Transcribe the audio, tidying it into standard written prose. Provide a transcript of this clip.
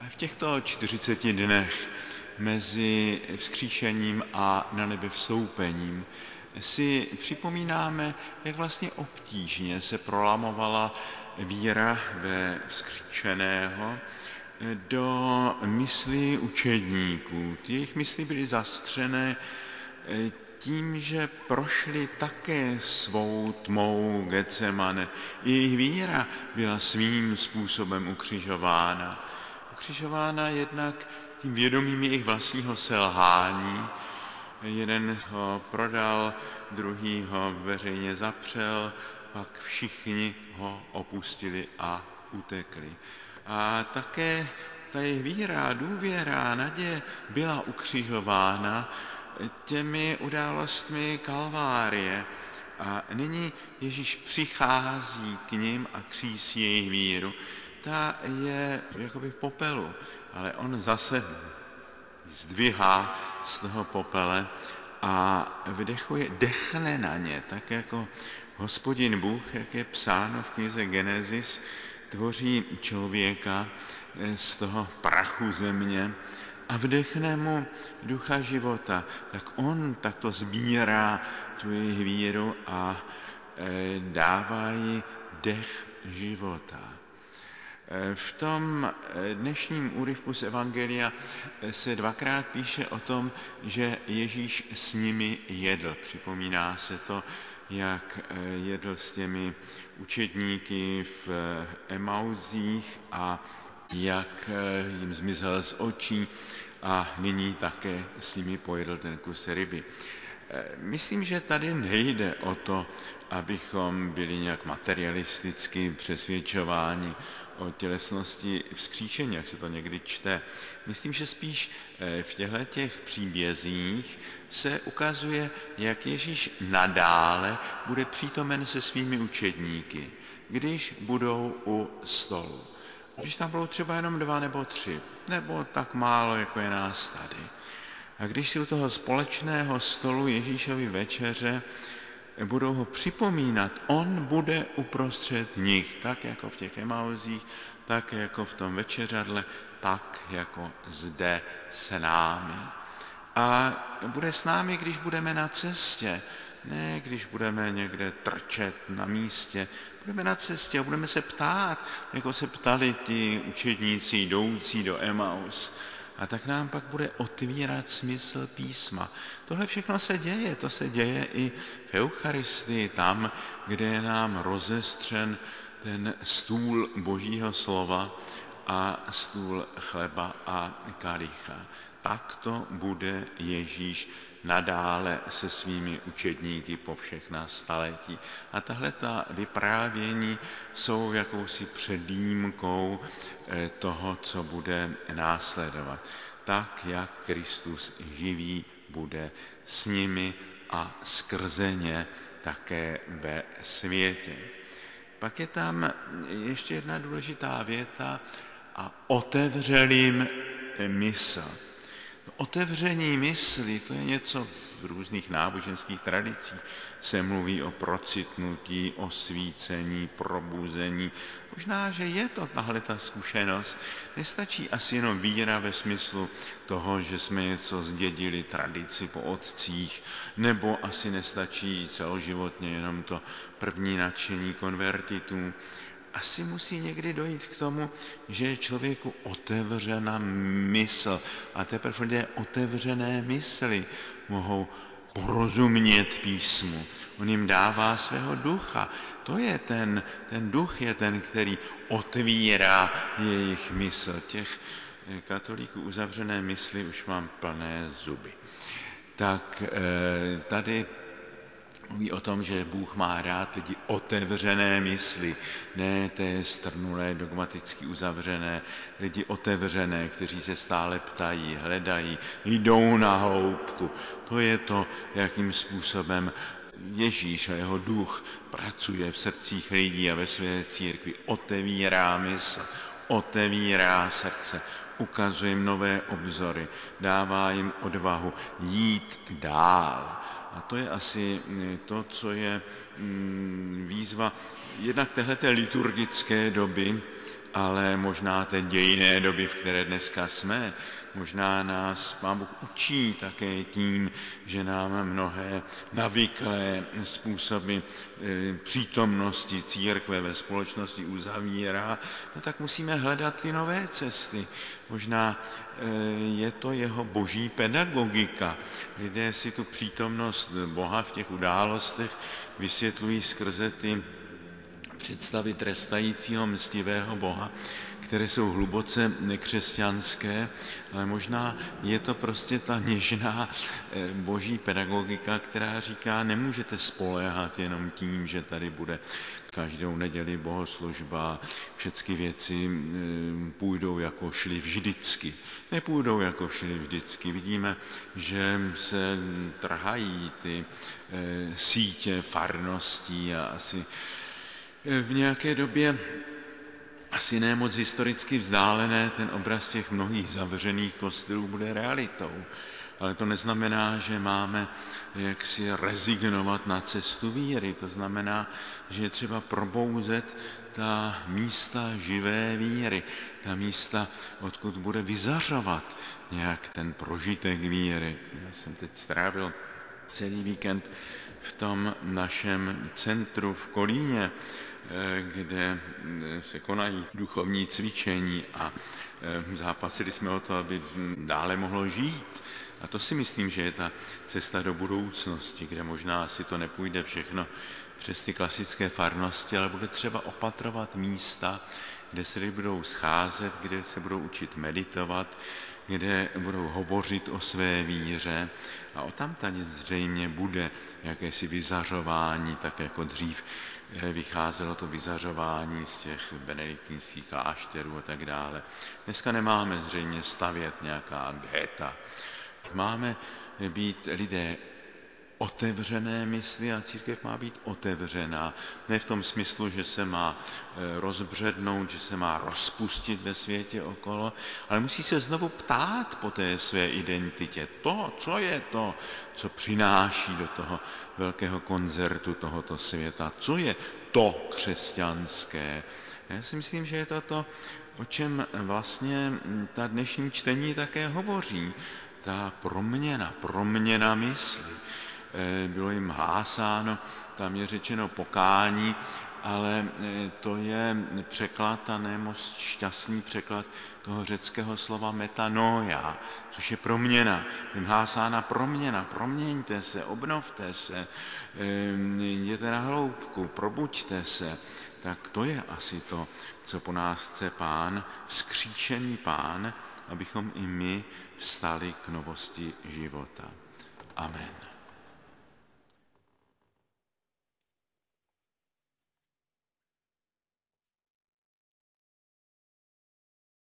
V těchto 40 dnech mezi vzkříšením a na nebe vstoupením si připomínáme, jak vlastně obtížně se prolamovala víra ve vzkříšeného do myslí učedníků. Ty jejich mysli byly zastřené tím, že prošli také svou tmou Getsemane. Jejich víra byla svým způsobem ukřižována. Ukřižována jednak tím vědomím jejich vlastního selhání. Jeden ho prodal, druhý ho veřejně zapřel, pak všichni ho opustili a utekli. A také ta jejich víra, důvěra, naděje byla ukřižována těmi událostmi Kalvárie. A nyní Ježíš přichází k nim a křísí jejich víru. Ta je jakoby v popelu, ale on zase zdvihá z toho popele a dechne na ně, tak jako Hospodin Bůh, jak je psáno v knize Genesis, tvoří člověka z toho prachu země a vdechne mu ducha života. Tak on takto sbírá tu jejich víru a dává jí dech života. V tom dnešním úryvku z Evangelia se dvakrát píše o tom, že Ježíš s nimi jedl. Připomíná se to, jak jedl s těmi učedníky v Emauzích a jak jim zmizel z očí a nyní také s nimi pojedl ten kus ryby. Myslím, že tady nejde o to, abychom byli nějak materialisticky přesvědčováni o tělesnosti vzkříšení, jak se to někdy čte. Myslím, že spíš v těchto příbězích se ukazuje, jak Ježíš nadále bude přítomen se svými učedníky, když budou u stolu. Když tam budou třeba jenom 2 nebo 3, nebo tak málo, jako je nás tady. A když si u toho společného stolu Ježíšovy večeře budou ho připomínat, on bude uprostřed nich, tak jako v těch Emauzích, tak jako v tom večeřadle, tak jako zde s námi. A bude s námi, když budeme na cestě, ne když budeme někde trčet na místě. Budeme na cestě a budeme se ptát, jako se ptali ti učedníci jdoucí do Emaus. A tak nám pak bude otvírat smysl písma. Tohle všechno se děje, to se děje i v Eucharistii, tam, kde je nám rozestřen ten stůl Božího slova a stůl chleba a kalicha. Takto bude Ježíš nadále se svými učedníky po všechna staletí. A tahle ta vyprávění jsou jakousi předjímkou toho, co bude následovat. Tak, jak Kristus živý bude s nimi a skrze ně také ve světě. Pak je tam ještě jedna důležitá věta a otevřel jim mysl. Otevření mysli, to je něco v různých náboženských tradicích. Se mluví o procitnutí, osvícení, probuzení. Možná, že je to tahle ta zkušenost. Nestačí asi jenom víra ve smyslu toho, že jsme něco zdědili tradici po otcích, nebo asi nestačí celoživotně jenom to první nadšení konvertitů. Asi musí někdy dojít k tomu, že je člověku otevřena mysl a teprve lidé otevřené mysli mohou porozumět písmu. On jim dává svého ducha. To je ten duch je ten, který otvírá jejich mysl. Těch katolíků uzavřené mysli už mám plné zuby. Tak tady mluví o tom, že Bůh má rád lidi otevřené mysli, ne té strnulé, dogmaticky uzavřené, lidi otevřené, kteří se stále ptají, hledají, jdou na hloubku. To je to, jakým způsobem Ježíš a jeho duch pracuje v srdcích lidí a ve své církvi. Otevírá mysl, otevírá srdce, ukazuje jim nové obzory, dává jim odvahu jít dál. A to je asi to, co je výzva jednak téhleté liturgické doby ale možná té dějinné doby, v které dneska jsme, možná nás Pán Bůh učí také tím, že nám mnohé navyklé způsoby přítomnosti církve ve společnosti uzavírá, no tak musíme hledat ty nové cesty. Možná je to jeho boží pedagogika. Lidé si tu přítomnost Boha v těch událostech vysvětlují skrze ty představy trestajícího mstivého Boha, které jsou hluboce nekřesťanské, ale možná je to prostě ta něžná boží pedagogika, která říká, nemůžete spoléhat jenom tím, že tady bude každou neděli bohoslužba, všechny věci půjdou jako šly vždycky. Nepůjdou jako šly vždycky. Vidíme, že se trhají ty sítě farností a asi v nějaké době asi ne moc historicky vzdálené, ten obraz těch mnohých zavřených kostelů bude realitou. Ale to neznamená, že máme jaksi rezignovat na cestu víry. To znamená, že je třeba probouzet ta místa živé víry, ta místa, odkud bude vyzařovat nějak ten prožitek víry. Já jsem teď strávil celý víkend v tom našem centru v Kolíně, kde se konají duchovní cvičení a zápasili jsme o to, aby dále mohlo žít. A to si myslím, že je ta cesta do budoucnosti, kde možná si to nepůjde všechno přes ty klasické farnosti, ale bude třeba opatrovat místa, kde se lidi budou scházet, kde se budou učit meditovat, kde budou hovořit o své víře a o tamtať zřejmě bude jakési vyzařování, tak jako dřív vycházelo to vyzařování z těch benediktínských klášterů a tak dále. Dneska nemáme zřejmě stavět nějaká ghetta. Máme být lidé otevřené mysli a církev má být otevřená. Ne v tom smyslu, že se má rozbřednout, že se má rozpustit ve světě okolo, ale musí se znovu ptát po té své identitě. To, co je to, co přináší do toho velkého koncertu tohoto světa. Co je to křesťanské? Já si myslím, že je to to, o čem vlastně ta dnešní čtení také hovoří. Ta proměna mysli. Bylo jim hlásáno, tam je řečeno pokání, ale to je překlad a ne moc šťastný překlad toho řeckého slova metanoia, což je proměna. Jim hlásána proměna, proměňte se, obnovte se, jděte na hloubku, probuďte se. Tak to je asi to, co po nás chce Pán, vzkříšený Pán, abychom i my vstali k novosti života. Amen.